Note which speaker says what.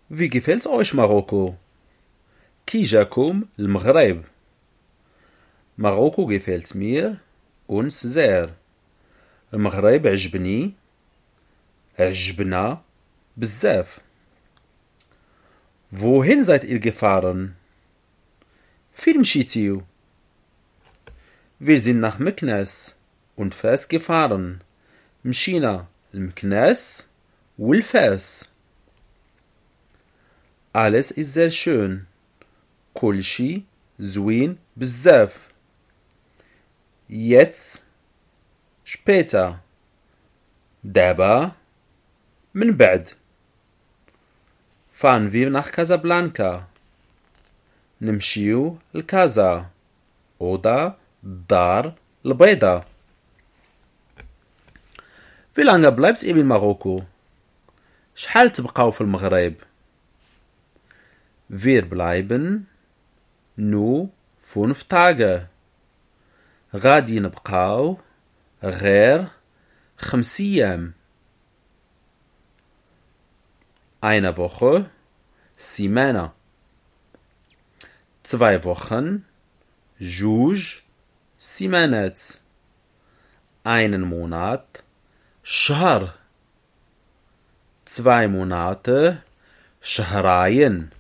Speaker 1: Wie gefällt's euch Marokko? كي جاكم المغرب. Marokko gefällt mir uns sehr. المغرب عجبني عجبنا بزاف. Wohin seid ihr gefahren? فين مشيتيو؟ Wir sind nach Meknes und Fes gefahren. مشينا المكناس والفاس. Alles ist sehr schön. كل شي زوين بزاف. Jetzt später. دابا من بعد. Fahren wir nach Casablanca. نمشيو لكازا oder Dar البيضاء. Wie lange bleibt ihr in Marokko? شحال تبقاو في المغرب؟ Wir bleiben nur 5 Tage. غادي نبقاو غير 5 أيام. Eine Woche, Semana. 2 Wochen, جوج سيمانات. Einen Monat, شهر. 2 Monate, شهرين.